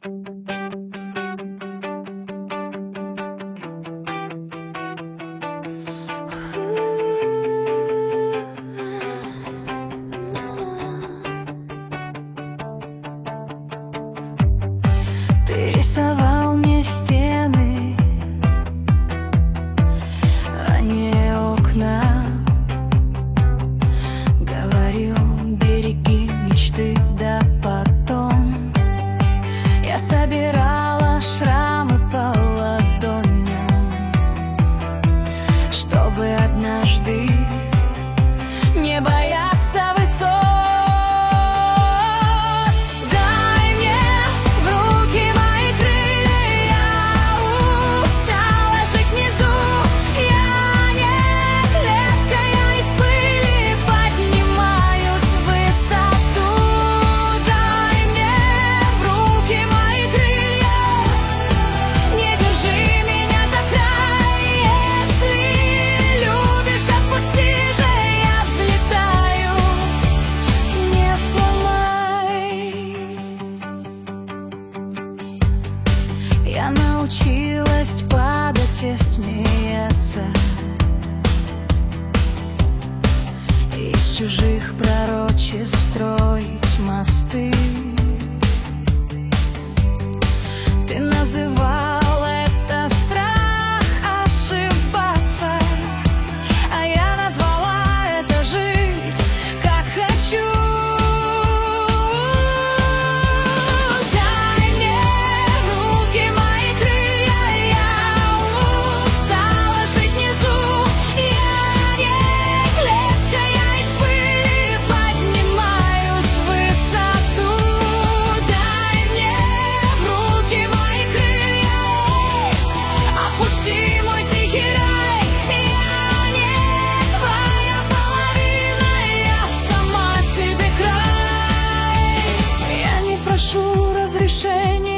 Ты рисовал мне стены, а не окна. Говорил, береги мечты, да потом я собирала шрамы по ладоням, чтобы однажды не бояться высот. Я научилась падать и смеяться, из чужих пророчеств строить мосты. Ты называл это страх ошибаться, а я назвала это жить как хочу. Прошу разрешения